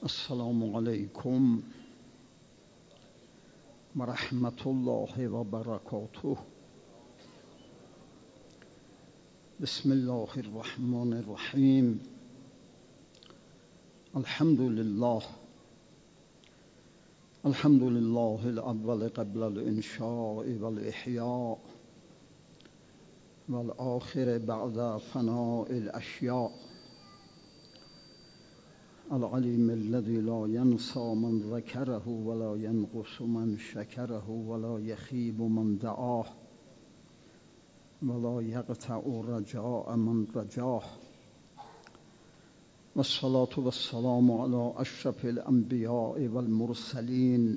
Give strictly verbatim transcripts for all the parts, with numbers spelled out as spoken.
السلام علیکم و رحمت الله و برکاته. بسم الله الرحمن الرحیم. الحمد لله الحمد لله الاول قبل الانشاء والاحیاء والآخر بعد فناء الاشیاء، العلیم الذي لا ينسى من ذكره ولا ينقص من شكره ولا يخيب من دعاه ولا يقطع رجاء من رجاه، والصلاة والسلام على أشرف الأنبياء والمرسلين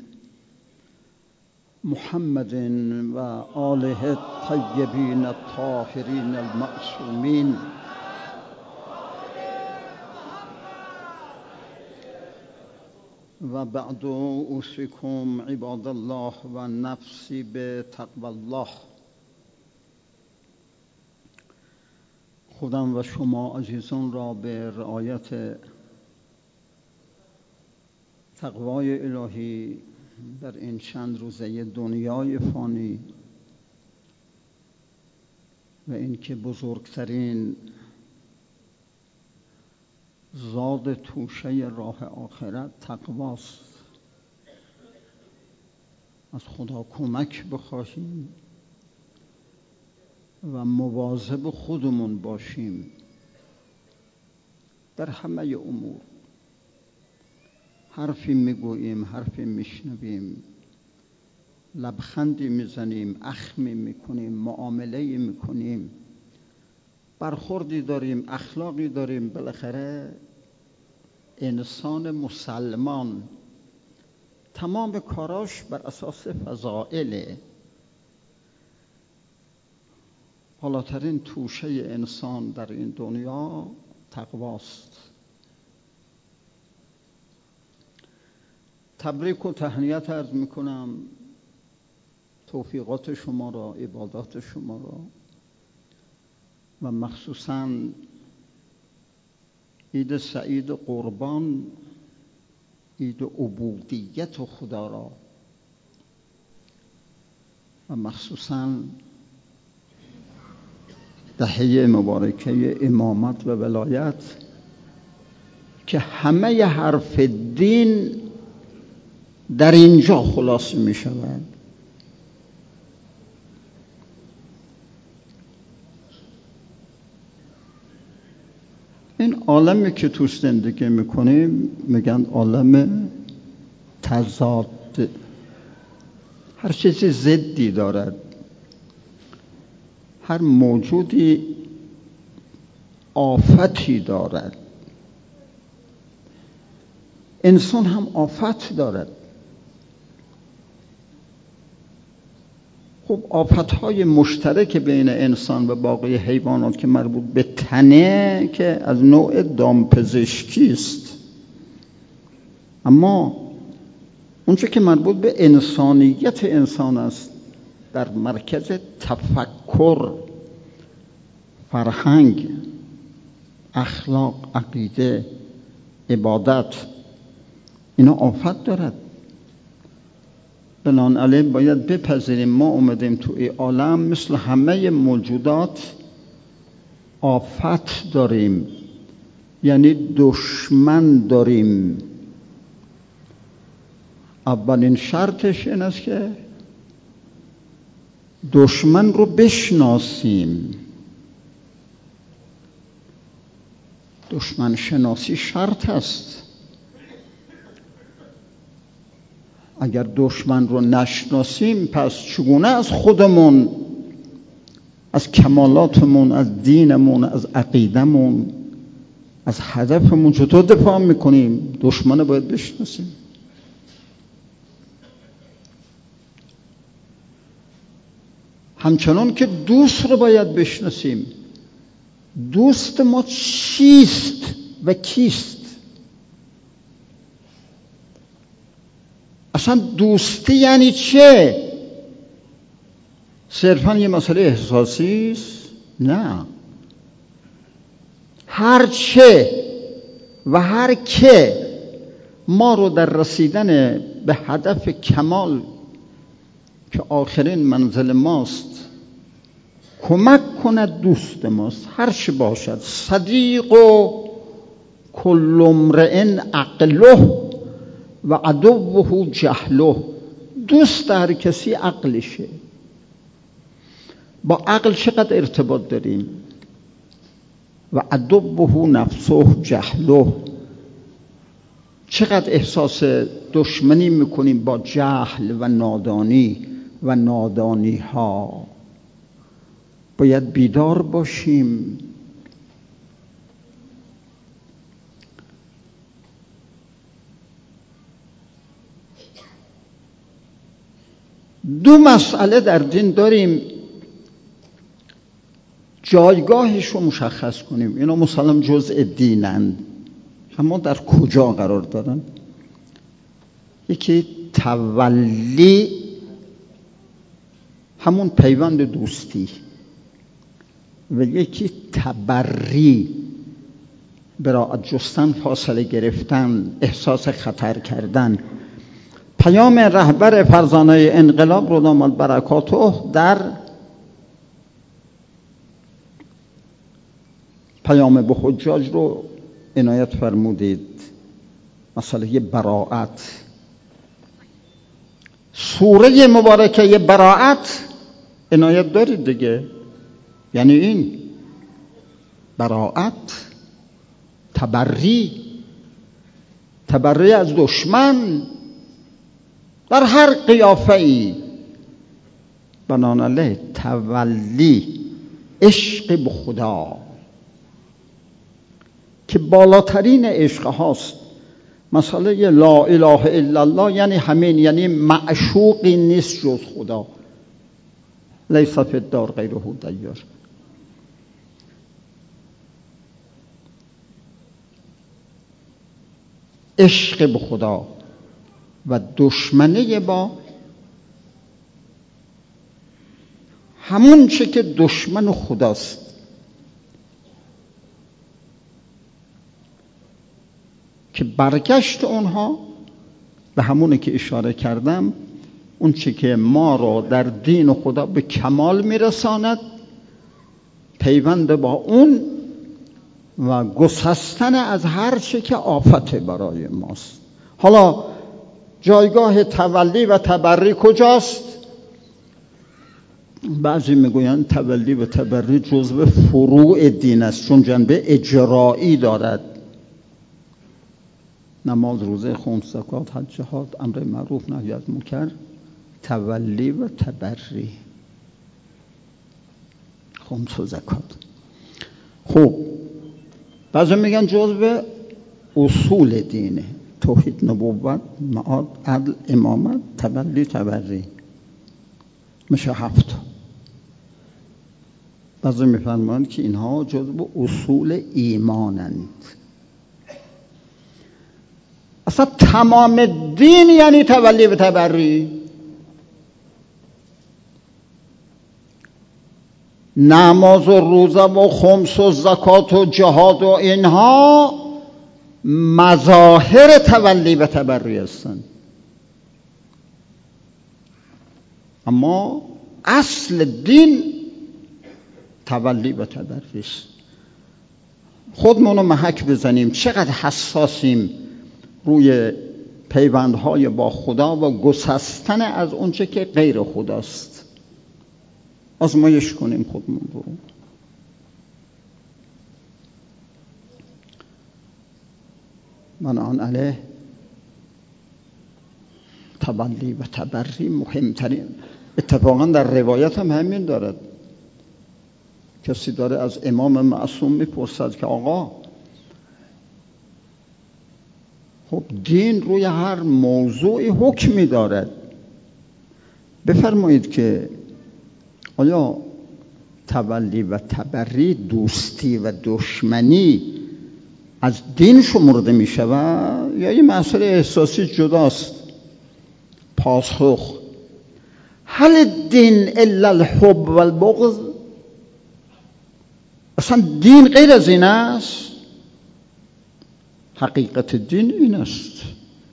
محمد وآله الطيبين الطاهرين المعصومين، و بعد اوصیکم عباد الله و نفسی به تقوی الله. خودم و شما عزیزان را به رعایت تقوای الهی در این چند روزه دنیای فانی و اینکه بزرگترین زاد توشه راه آخرت تقواست، از خدا کمک بخواهیم و مواظب خودمون باشیم در همه امور. حرفی میگوییم، حرفی میشنویم، لبخندی میزنیم، اخمی میکنیم، معامله‌ای میکنیم، برخوردی داریم، اخلاقی داریم. بالاخره انسان مسلمان تمام کاراش بر اساس فضائله. بالاترین توشه انسان در این دنیا تقواست. تبریک و تهنیت عرض میکنم توفیقات شما را، عبادات شما را، و مخصوصاً عید سعید قربان، عید عبودیت خدا را، و مخصوصاً دهه مبارکه امامت و ولایت که همه حرف دین در اینجا خلاصه می شود. این عالمی که توش زندگی میکنیم میگن عالم تضاد، هر چیزی ضدی دارد، هر موجودی آفتی دارد. انسان هم آفت دارد. خب آفتهای مشترک بین انسان و باقی حیوانات که مربوط به تنه که از نوع دامپزشکی است، اما اونچه که مربوط به انسانیت انسان است، در مرکز تفکر، فرهنگ، اخلاق، عقیده، عبادت، اینا آفت دارد. بنابراین باید بپذیریم ما اومدیم تو این عالم مثل همه موجودات آفت داریم، یعنی دشمن داریم. اولین شرطش این است که دشمن رو بشناسیم. دشمن شناسی شرط است. اگر دشمن رو نشناسیم پس چگونه از خودمون، از کمالاتمون، از دینمون، از عقیدمون، از هدفمون چطور دفاع میکنیم؟ دشمن رو باید بشناسیم. همچنان که دوست رو باید بشناسیم. دوست ما چیست و کیست؟ اصلا دوستی یعنی چه؟ صرفاً یه مسئله احساسی است؟ نه، هر چه و هر که ما رو در رسیدن به هدف کمال که آخرین منزل ماست کمک کند دوست ماست، هر چی باشد. صدیق و کل امرئ عقله و عدوه جهله. دوست هر کسی عقلشه. با عقل چقدر ارتباط داریم؟ و عدوه نفسه جهله. چقدر احساس دشمنی میکنیم با جهل و نادانی و نادانی ها. باید بیدار باشیم. دو مسئله در دین داریم، جایگاهش رو مشخص کنیم. اینا مثلا جزء دینند، اما در کجا قرار دارن؟ یکی تولی، همون پیوند دوستی، و یکی تبری، براءت جستن، فاصله گرفتن، احساس خطر کردن. پیام رهبر فرزانه انقلاب رو داماد برکاته در پیام به حجاج رو عنایت فرمودید. مسئله براءت، سوره مبارکه براءت عنایت دارید دیگه. یعنی این براءت، تبری، تبری از دشمن در هر قیافه‌ای. بنابراین تولی، عشق به خدا که بالاترین عشق هاست. مسئله لا اله الا الله یعنی همین، یعنی معشوقی نیست جز خدا. لیس فی الدار غیره دیار. عشق به خدا و دشمنی با همون چه که دشمن خداست. که برگشت اونها به همونه که اشاره کردم، اون چه که ما رو در دین خدا به کمال میرساند، پیوند با اون و گسستن از هر چه که آفت برای ماست. حالا جایگاه تولی و تبری کجاست؟ بعضی میگویند تولی و تبری جزو فروع دین است، چون جنبه اجرایی دارد. نماز، روزه، خمس، زکات، حج، جهاد، امر معروف، نهی از منکر، تولی و تبری، خمس و زکات. خب بعضی میگن جزو اصول دینه، توحید، نبوت، معاد، عدل، امامت، تولی، تبری، میشه هفت. بعضی میفرمایند که اینها جزو اصول ایمانند. اصلا تمام دین یعنی تولی و تبری. نماز و روزه و خمس و زکات و جهاد و اینها مظاهر تولی و تبری هستند، اما اصل دین تولی و تبری است. خودمونو محک بزنیم چقدر حساسیم روی پیوندهای با خدا و گسستن از اونچه که غیر خداست. آزمایش کنیم خودمون رو. بناء علیه تولی و تبری مهمترین. اتفاقا در روایت هم همین دارد. کسی داره از امام معصوم میپرسد که آقا خب دین روی هر موضوعی حکمی دارد، بفرمایید که آیا تولی و تبری، دوستی و دشمنی، از دین شمرده می شود یا یه مسئله احساسی جداست؟ پاسخ: هل الدین الا الحب و البغض؟ اصلا دین غیر از این است؟ حقیقت دین این است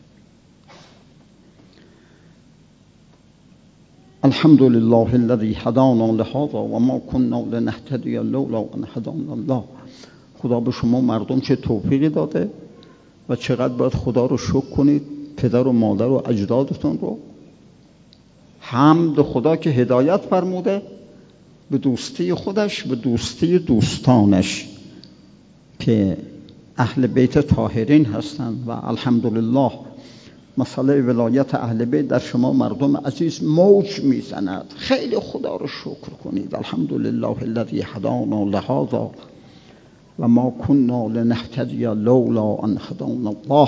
الحمد لله الذي هدانا لهذا و ما كنا لنهتدی لولا ان هدانا الله. خدا به شما مردم چه توفیقی داده و چقدر باید خدا رو شکر کنید، پدر و مادر و اجدادتون رو. حمد خدا که هدایت فرموده به دوستی خودش، به دوستی دوستانش که اهل بیت طاهرین هستند. و الحمدلله مسئله ولایت اهل بیت در شما مردم عزیز موج میزند. خیلی خدا رو شکر کنید. الحمدلله الذی هدانا لهذا و ما كنا لنهتدی لولا ان هدانا الله.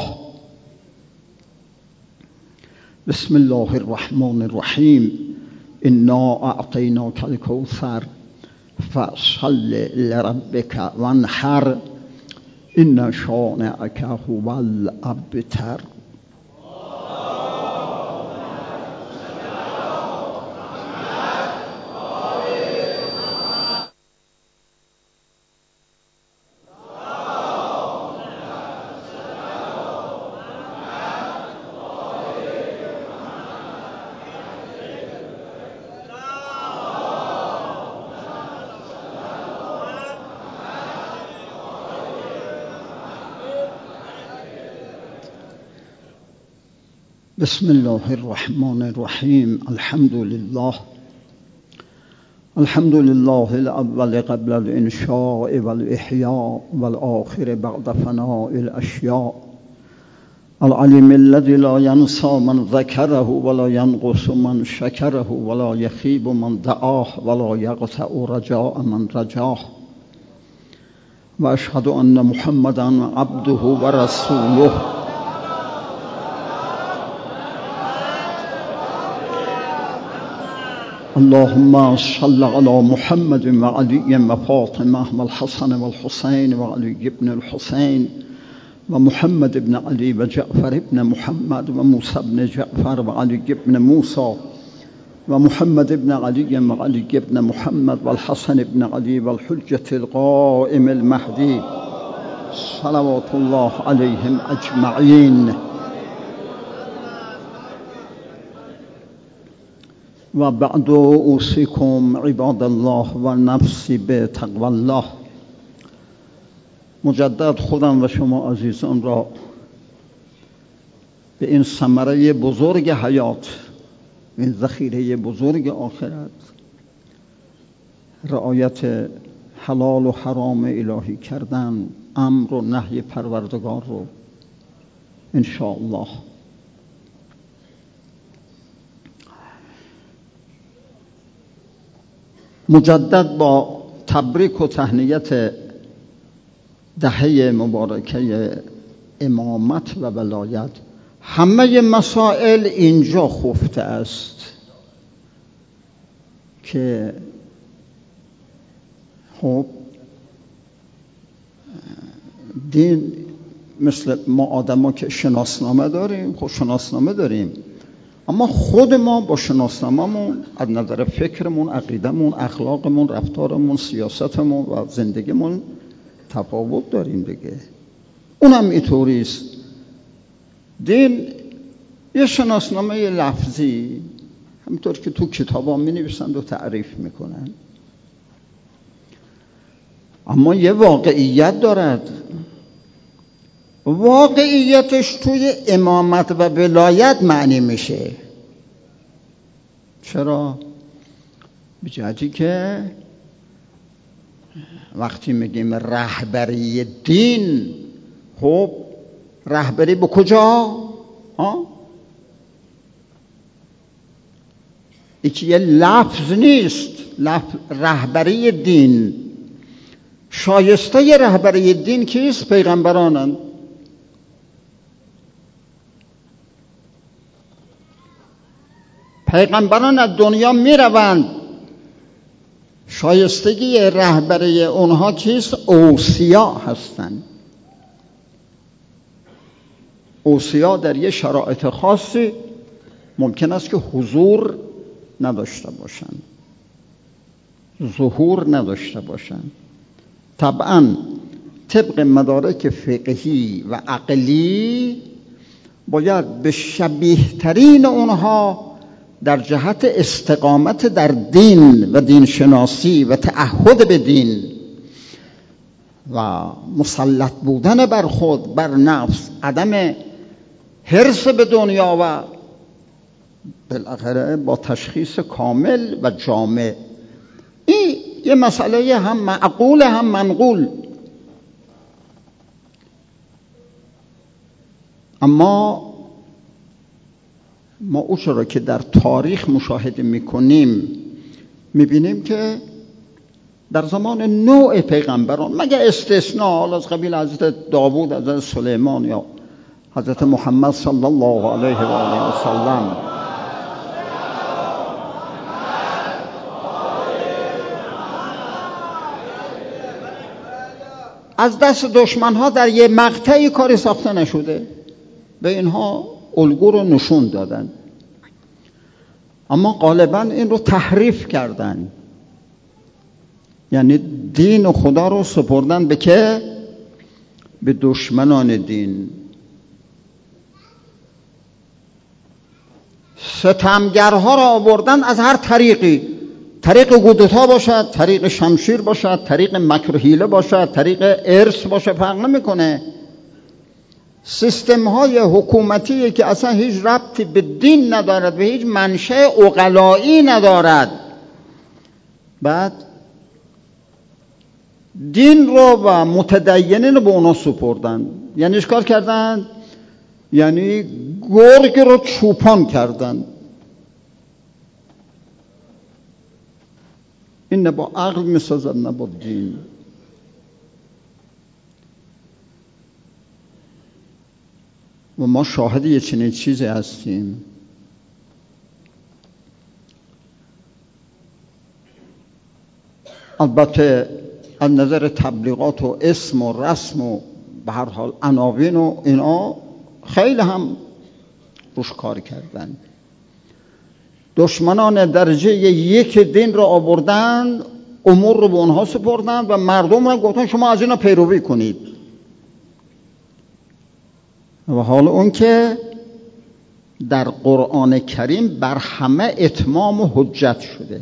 بسم الله الرحمن الرحیم. انا اعطیناک الکوثر فصل لربک وانحر ان شانئک هو الابتر. بسم الله الرحمن الرحیم. الحمد لله الحمد لله الاول قبل الانشاء والاحیاء والآخر بعد فناء الاشیاء العلیم الذی لا ینسى من ذکره ولا ینقص من شکره ولا یخیب من دعاه ولا یقطع رجاء من رجاه و اشهد ان محمدا عبده و رسوله اللهم صل على محمد و علی و فاطمه و الحسن و الحسین و علی ابن الحسین و محمد ابن علی و جعفر ابن محمد و موسی ابن جعفر و علی ابن موسی و محمد ابن علی و علی ابن محمد و الحسن ابن علی و الحجة القائم المهدی صلوات الله علیهم اجمعین. و بعد اوصیکم عباد الله و نفسی به تقوی الله. مجدد خودم و شما عزیزان را به این ثمره بزرگ حیات، این ذخیره بزرگ آخرت، رعایت حلال و حرام الهی کردن، امر و نهی پروردگار رو ان شاء الله مجدد با تبریک و تهنیت دهه مبارکه امامت و ولایت، همه مسائل اینجا خفته است که خب دین مثل ما آدم ها که شناسنامه داریم، خب شناسنامه داریم، اما خود ما با شناسنامه‌مون از نظر فکرمون، عقیدمون، اخلاقمون، رفتارمون، سیاستمون و زندگیمون تفاوت داریم دیگه. اونم اینطوری است. دین یه شناسنامه لفظی، همینطور که تو کتابا می نویسند و تعریف میکنن، اما یه واقعیت دارد. واقعیتش توی امامت و ولایت معنی میشه. چرا؟ به جهتی که وقتی میگیم رهبری دین، خب رهبری به کجا؟ ها؟ یکی یه لفظ نیست. لفظ رهبری دین، شایسته رهبری دین کیست؟ پیغمبرانند. پیغمبران از دنیا می روند، شایستگی رهبری اونها کیست؟ اوصیا هستند. اوصیا در یه شرایط خاصی ممکن است که حضور نداشته باشند، ظهور نداشته باشند. طبعا طبق مدارک فقهی و عقلی باید به شبیه ترین اونها در جهت استقامت در دین و دین شناسی و تعهد به دین و مسلط بودن بر خود، بر نفس، عدم حرص به دنیا و بالاخره با تشخیص کامل و جامع. این یه مسئله هم معقول هم منقول. اما ما او چرا که در تاریخ مشاهده میکنیم میبینیم که در زمان نوع پیغمبران مگر استثناء از قبیل حضرت داوود، حضرت سلیمان یا حضرت محمد صلی الله علیه و آله و سلم، از دست دشمنها در یه مقطعی کاری ساخته نشده، به اینها الگو رو نشون دادن، اما غالبا این رو تحریف کردن. یعنی دین و خدا رو سپردن به که؟ به دشمنان دین. ستمگرها را آوردن از هر طریقی، طریق کودتا باشد، طریق شمشیر باشد، طریق مکر و حیله باشد، طریق ارث باشه، فرق نمیکنه. سیستم های حکومتی که اصلا هیچ ربطی به دین ندارد و هیچ منشأ عقلایی ندارد، بعد دین رو و متدینین رو به اونا سپردن. یعنی اشکال کردن، یعنی گرگ رو چوپان کردن. این نه با عقل میسازد نه با دین. و ما شاهد یه چنین چیزی هستیم. البته از نظر تبلیغات و اسم و رسم و به هر حال عناوین و اینا خیلی هم روش کار کردن. دشمنان درجه یک دین را آوردن، امور رو به اونها سپردن و مردم را گفتن شما از اینا پیروی کنید. و حال اون که در قرآن کریم بر همه اتمام و حجت شده.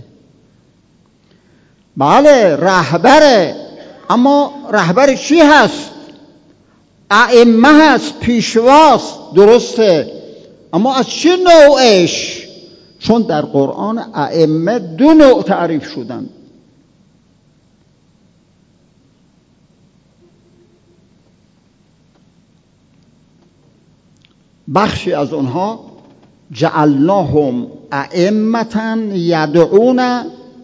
بله رهبره، اما رهبر چی هست؟ ائمه هست، پیشواست، درسته، اما از چه نوعش؟ چون در قرآن ائمه دو نوع تعریف شدن. بخشی از اونها جعلناهم ائمة یدعون،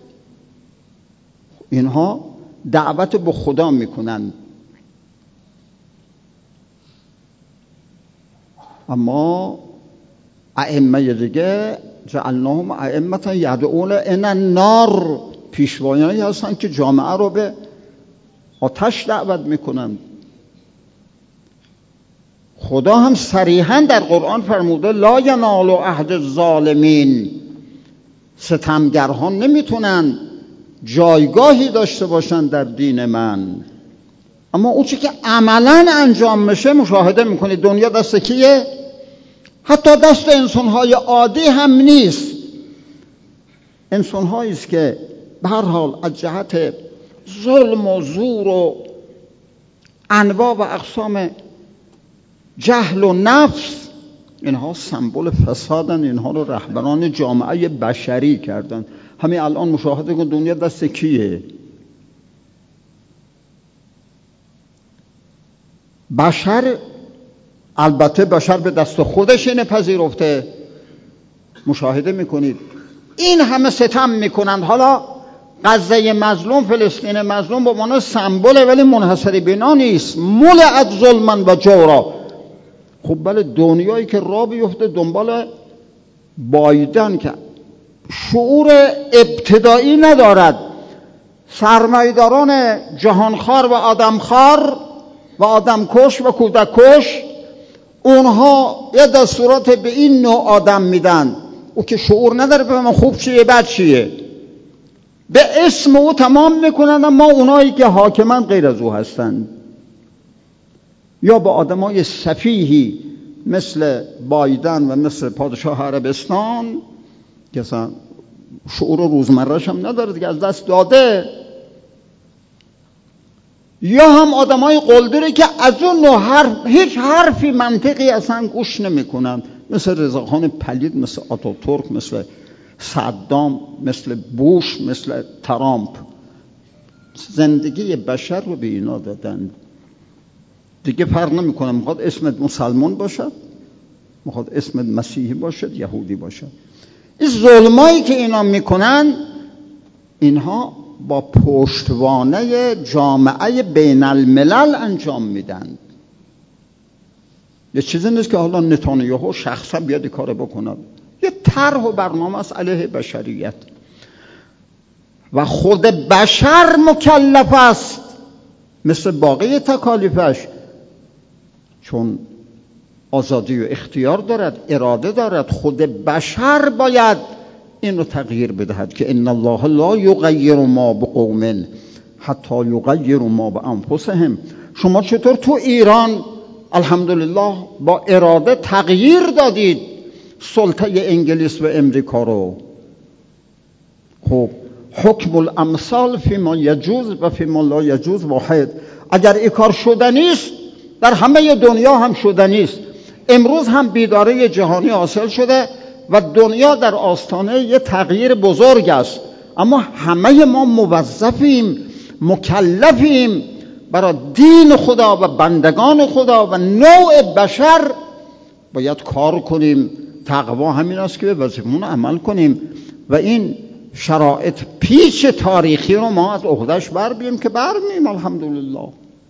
اینها دعوت به خدا میکنن، اما ائمه دیگه جعلناهم ائمة یدعون الی النار، پیشوایانی هستن که جامعه رو به آتش دعوت میکنن. خدا هم صریحا در قرآن فرموده لا ینال عهد الظالمین، ستمگرها نمیتونن جایگاهی داشته باشن در دین من. اما اون چی که عملا انجام میشه مشاهده میکنید دنیا دست کیه؟ حتی دست انسانهای عادی هم نیست. انسانهایی است که به هر حال از جهت ظلم و زور و انواع و اقسام جهل و نفس، اینها سمبل فسادن، اینها رو رهبران جامعه بشری کردن. همین الان مشاهده کن دنیا دست کیه؟ بشر. البته بشر به دست خودش اینه پذیرفته. مشاهده میکنید این همه ستم میکنند. حالا غزه مظلوم، فلسطین مظلوم به معنی سمبل، ولی منحصر بنا نیست، ملئت ظلما و جورا. خب بله، دنیایی که راه بیفته دنبال بایدن که شعور ابتدایی ندارد، سرمایه‌داران جهانخوار و آدمخوار و آدمکش و کودککش، اونها یه دستورات به این نوع آدم میدن، او که شعور نداره به من خوب چیه بد چیه، به اسم او تمام میکنن. اما اونایی که حاکمن غیر از او هستن، یا با آدمای سفیهی مثل بایدن و مثل پادشاه عربستان که اصلا شعور روزمرهش هم نداره دیگه، از دست داده. یا هم آدمای قلدری که از اون نوع حرف هیچ حرفی منطقی اصلا گوش نمیکنن، مثل رضاخان پلید، مثل آتاتورک، مثل صدام، مثل بوش، مثل ترامپ. زندگی بشر رو به اینا دادن دیگه. فرق نمیکنه میخواد اسمت مسلمان باشد، میخواد اسمت مسیحی باشد، یهودی باشد. این ظلمایی که اینا میکنن، اینها با پشتوانه جامعه بین الملل انجام میدن. یه چیزی نیست که حالا نتانیاهو شخصا بیاد کار بکنه، یه طرح و برنامه است علیه بشریت و خود بشر مکلف است مثل باقی تکالیفش، چون آزادی و اختیار دارد، اراده دارد. خود بشر باید اینو تغییر بدهد که ان الله لا یغیر ما بقوم حتی یغیروا ما بانفسهم. شما چطور تو ایران الحمدلله با اراده تغییر دادید سلطه انگلیس و امریکا رو؟ خب حکم الامثال فیما یجوز و فیما لا یجوز واحد. اگر این کار شدنی است در همه دنیا هم شدنی است. امروز هم بیداری جهانی حاصل شده و دنیا در آستانه یه تغییر بزرگ است، اما همه ما موظفیم، مکلفیم برای دین خدا و بندگان خدا و نوع بشر باید کار کنیم. تقوا همین است که به وظیفمون عمل کنیم و این شرایط پیچ تاریخی رو ما از عهدهش بر بیاییم که بر میاییم الحمدلله.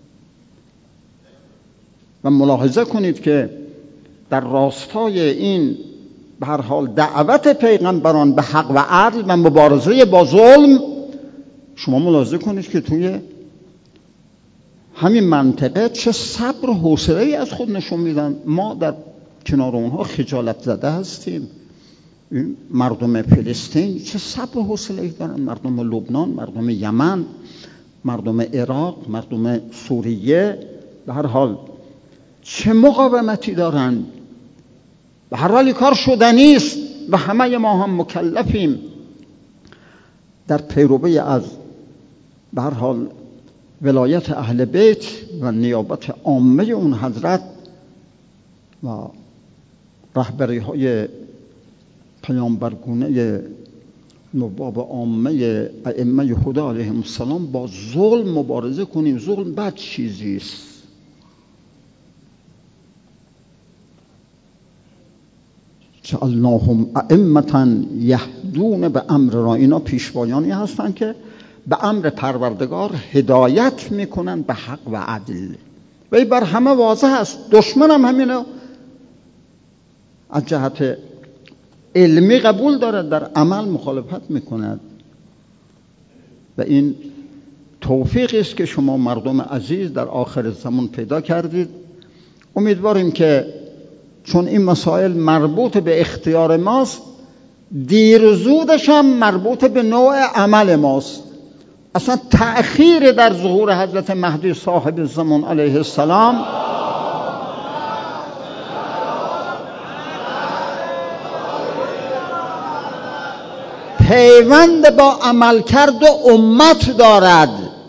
و ملاحظه کنید که در راستای این به هر حال دعوت پیغمبران به حق و عدل و مبارزه با ظلم، شما ملاحظه کنید که توی همین منطقه چه صبر و حوصله‌ای از خود نشون میدن. ما در کنار اونها خجالت زده هستیم. مردم فلسطین چه صبر و حوصله‌ای دارن، مردم لبنان، مردم یمن، مردم عراق، مردم سوریه، به هر حال چه مقاومتی دارن. به هر حال کار شدنی است و همه ما هم مکلفیم در پیروی از به هر حال ولایت اهل بیت و نیابت عامه اون حضرت و رهبری های پیامبرگونه نواب عامه ائمه خدا علیهم السلام با ظلم مبارزه کنیم. ظلم بد چیزی است. جعلناهم ائمة یهدون به امر را. اینا پیشوایانی هستند که به امر پروردگار هدایت میکنن به حق و عدل و این بر همه واضح است. دشمن هم همینو از جهت علمی قبول دارد، در عمل مخالفت میکند و این توفیقی است که شما مردم عزیز در آخر زمان پیدا کردید. امیدواریم که چون این مسائل مربوط به اختیار ماست، دیر و زودش هم مربوط به نوع عمل ماست. اصلا تأخیر در ظهور حضرت مهدی صاحب زمان علیه السلام پیوند با عملکرد و امت دارد.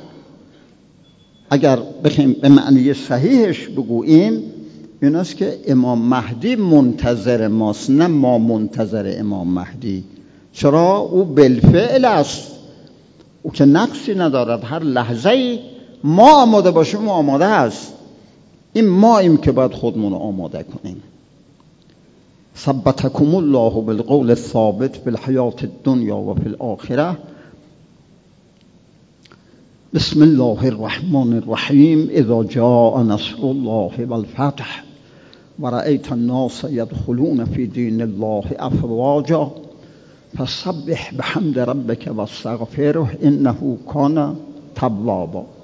اگر بخیم به معنی صحیحش بگوییم این است که امام مهدی منتظر ماست، نه ما منتظر امام مهدی. چرا؟ او بالفعل است، او که نقصی ندارد. هر لحظه ما آماده باشیم او آماده است. این ماییم که باید خودمون آماده کنیم. ثبتکم الله بالقول الثابت فی الحیات الدنیا و فی الاخره. بسم الله الرحمن الرحیم. اذا جاء نصر الله والفتح ورأیت الناس يدخلون في دین الله افواجا فسبح بحمد ربك واستغفره انه كان توابا.